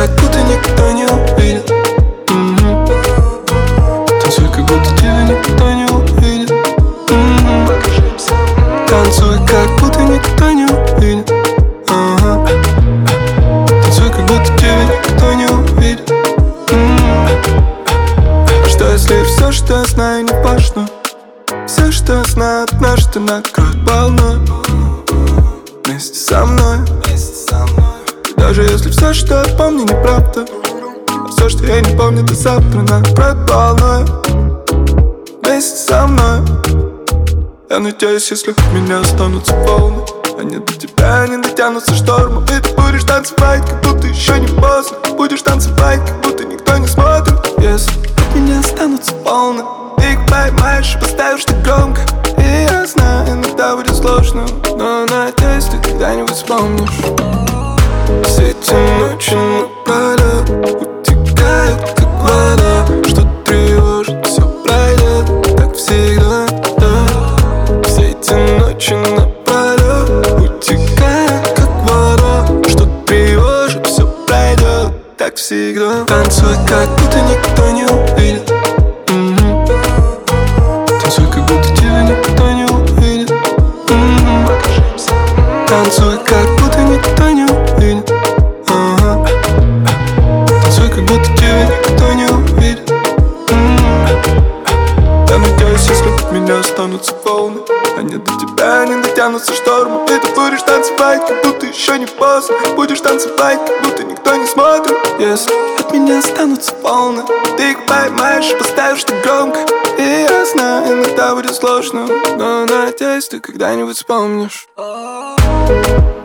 как будто никто не увидит. Танцуй, как будто тебя никто не увидит. Танцуй, как будто никто не увидит. Танцуй, как будто тебя никто не увидит. А что если все, что я знаю, не важно? Все, что я знаю, однажды накроет волной. Вместе со мной. И даже если все, что я помню, неправда, а все, что я не помню, до завтра накроет волной. Вместе со мной. Я надеюсь, если у меня останутся волны, они до тебя не дотянутся штормом. И ты будешь танцевать, как будто еще не поздно. Будешь танцевать, как будто никто не смотрит. Если от меня останутся волны, ты их поймаешь и поставишь так громко. И я знаю, иногда будет сложно, но надеюсь, ты когда-нибудь вспомнишь. Все эти ночи напролёт утекают, как вода. Что тревожит, все пройдет, как всегда, да. Все эти ночи напролёт утекают, как вода. Что тревожит, все пройдет, так всегда. Танцуй, как будто никто не увидит. Танцуй, как будто тебя никто не увидит. Танцуй, как будто никто не увидит. Танцуй, как будто тебя никто не увидит. Я надеюсь, если от меня останутся волны, они до тебя не дотянутся штормом. И ты будешь танцевать, как будто еще не поздно. Будешь танцевать, как будто никто не смотрит. Если от меня останутся волны, ты их поймаешь и поставишь так громко. И я знаю, иногда будет сложно, но надеюсь, ты когда-нибудь вспомнишь.